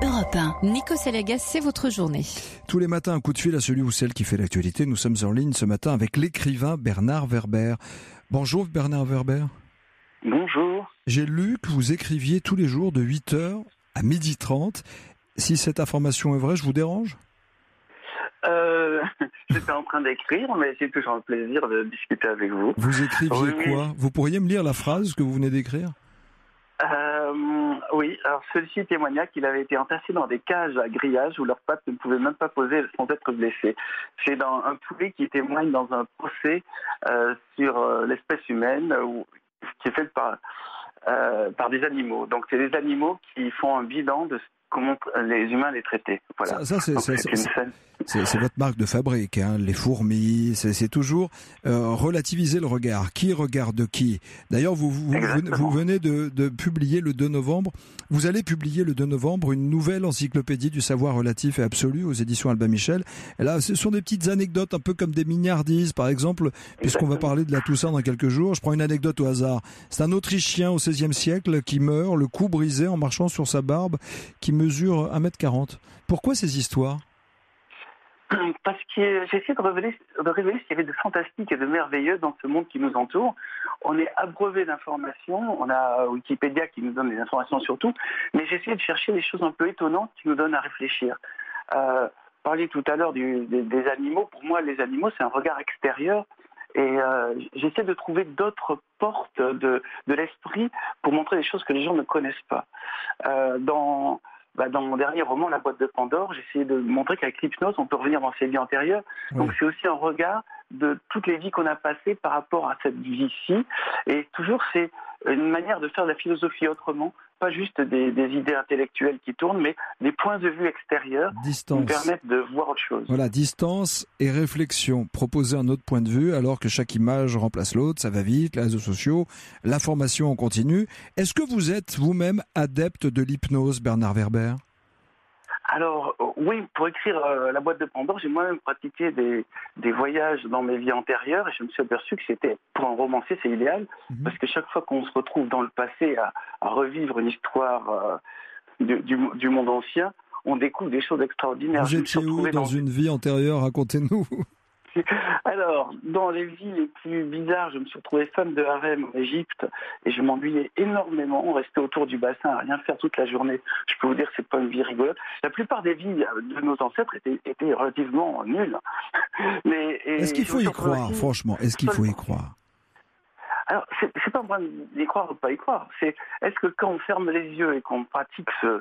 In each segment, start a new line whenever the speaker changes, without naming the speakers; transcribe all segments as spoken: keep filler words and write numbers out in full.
Europe un. Nico Salagas, c'est votre journée.
Tous les matins, un coup de fil à celui ou celle qui fait l'actualité. Nous sommes en ligne ce matin avec l'écrivain Bernard Werber. Bonjour Bernard Werber.
Bonjour.
J'ai lu que vous écriviez tous les jours de huit heures à midi trente. Si cette information est vraie, je vous dérange ?
Euh, j'étais en train d'écrire, mais c'est toujours un plaisir de discuter avec vous.
Vous écriviez
oui,
quoi ? Vous pourriez me lire la phrase que vous venez d'écrire ?
euh, Oui, alors celui-ci témoigna qu'il avait été entassé dans des cages à grillage où leurs pattes ne pouvaient même pas poser sans être blessées. C'est dans un poulet qui témoigne dans un procès euh, sur euh, l'espèce humaine où, qui est fait par, euh, par des animaux. Donc c'est des animaux qui font un bilan de comment les humains les traitaient. Voilà.
Ça, ça c'est,
Donc,
c'est,
c'est,
c'est,
une scène.
c'est, c'est votre marque de fabrique, hein, les fourmis. C'est, c'est toujours euh, relativiser le regard. Qui regarde qui ? D'ailleurs, vous, vous, venez, vous venez de, de publier le deux novembre. Vous allez publier le deux novembre une nouvelle encyclopédie du savoir relatif et absolu aux éditions Albin Michel. Et là, ce sont des petites anecdotes, un peu comme des mignardises, par exemple, puisqu'on va parler de la Toussaint dans quelques jours. Je prends une anecdote au hasard. C'est un Autrichien au seizième siècle qui meurt, le cou brisé en marchant sur sa barbe, qui mesure un mètre quarante. Pourquoi ces histoires ?
Parce que j'ai essayé de révéler, de révéler ce qu'il y avait de fantastique et de merveilleux dans ce monde qui nous entoure. On est abreuvé d'informations, on a Wikipédia qui nous donne des informations sur tout, mais j'ai essayé de chercher des choses un peu étonnantes qui nous donnent à réfléchir. Euh, parler tout à l'heure du, des, des animaux, pour moi les animaux c'est un regard extérieur et euh, j'essaie de trouver d'autres portes de, de l'esprit pour montrer des choses que les gens ne connaissent pas. Euh, dans... Bah dans mon dernier roman, La boîte de Pandore, j'ai essayé de montrer qu'avec l'hypnose, on peut revenir dans ses vies antérieures. Oui. Donc c'est aussi un regard de toutes les vies qu'on a passées par rapport à cette vie-ci. Et toujours, c'est une manière de faire de la philosophie autrement, pas juste des, des idées intellectuelles qui tournent, mais des points de vue extérieurs
distance.
Qui permettent de voir autre chose.
Voilà, distance et réflexion. Proposer un autre point de vue alors que chaque image remplace l'autre, ça va vite, les réseaux sociaux, l'information en continu. Est-ce que vous êtes vous-même adepte de l'hypnose, Bernard Werber ?
Alors, oui, pour écrire euh, La boîte de Pandore, j'ai moi-même pratiqué des, des voyages dans mes vies antérieures et je me suis aperçu que c'était, pour un romancier, c'est idéal, mmh. parce que chaque fois qu'on se retrouve dans le passé à, à revivre une histoire euh, du, du, du monde ancien, on découvre des choses extraordinaires.
Vous étiez où dans, dans une vie antérieure ? Racontez-nous.
Alors, dans les vies les plus bizarres, je me suis retrouvé femme de harem en Égypte et je m'ennuyais énormément. On restait autour du bassin à rien faire toute la journée. Je peux vous dire que c'est pas une vie rigolote. La plupart des vies de nos ancêtres étaient, étaient relativement nulles. Mais,
Est-ce qu'il faut y croire, aussi, franchement ? Est-ce qu'il faut y croire ?
Alors, c'est, c'est pas un problème d'y croire ou de pas y croire. C'est est-ce que quand on ferme les yeux et qu'on pratique ce...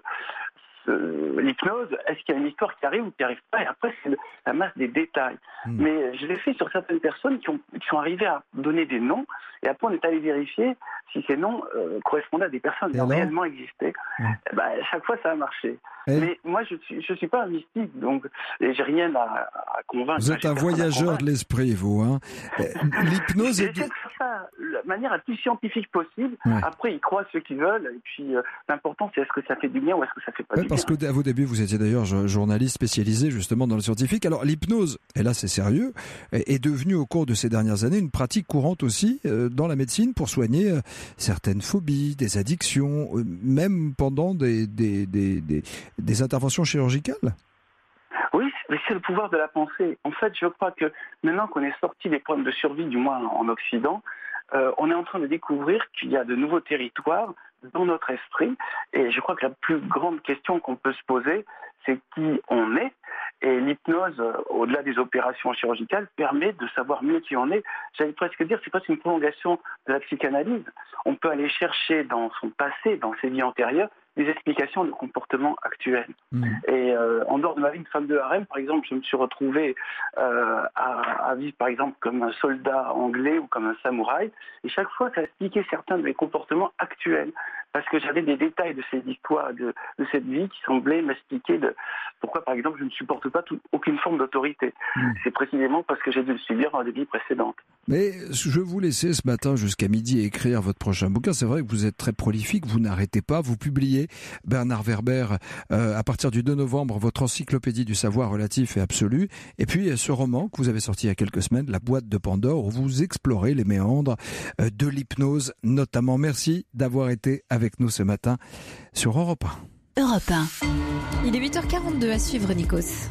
l'hypnose, est-ce qu'il y a une histoire qui arrive ou qui n'arrive pas ? Et après, c'est la masse des détails. Mmh. Mais je l'ai fait sur certaines personnes qui, ont, qui sont arrivées à donner des noms, et après, on est allé vérifier si ces noms euh, correspondaient à des personnes qui ont réellement existé. Mmh. Et ben, à chaque fois, ça a marché. Et Mais moi, je ne suis, je suis pas un mystique, donc et j'ai rien à, à convaincre.
Vous êtes un voyageur de l'esprit, vous. Hein. L'hypnose
est...
est...
de faire ça de la manière la plus scientifique possible. Ouais. Après, ils croient ceux qui veulent, et puis euh, l'important, c'est est-ce que ça fait du bien ou est-ce que ça fait pas
ouais,
du
parce
bien.
Parce qu'à vos débuts, vous étiez d'ailleurs journaliste spécialisé justement dans le scientifique. Alors l'hypnose, et là c'est sérieux, est devenue au cours de ces dernières années une pratique courante aussi dans la médecine pour soigner certaines phobies, des addictions, même pendant des, des, des, des, des interventions chirurgicales.
Oui, mais c'est le pouvoir de la pensée. En fait, je crois que maintenant qu'on est sorti des problèmes de survie, du moins en Occident, euh, on est en train de découvrir qu'il y a de nouveaux territoires dans notre esprit. Et je crois que la plus grande question qu'on peut se poser, c'est qui on est. Et l'hypnose, au-delà des opérations chirurgicales, permet de savoir mieux qui on est. J'allais presque dire, c'est presque une prolongation de la psychanalyse. On peut aller chercher dans son passé, dans ses vies antérieures, des explications de comportements actuels. Mmh. Et euh, en dehors de ma vie de femme de harem, par exemple, je me suis retrouvé euh, à, à vivre, par exemple, comme un soldat anglais ou comme un samouraï. Et chaque fois, ça expliquait certains de mes comportements actuels. Parce que j'avais des détails de ces histoires, de, de cette vie qui semblaient m'expliquer de pourquoi, par exemple, je ne supporte pas tout, aucune forme d'autorité. Mmh. C'est précisément parce que j'ai dû le subir dans des vies précédentes.
Mais je vous laissais ce matin jusqu'à midi écrire votre prochain bouquin. C'est vrai que vous êtes très prolifique, vous n'arrêtez pas. Vous publiez, Bernard Werber, euh, à partir du deux novembre, votre encyclopédie du savoir relatif et absolu. Et puis ce roman que vous avez sorti il y a quelques semaines, La boîte de Pandore, où vous explorez les méandres euh, de l'hypnose notamment. Merci d'avoir été avec nous ce matin sur Europe un.
Europe un.
Il est huit heures quarante-deux à suivre, Nikos.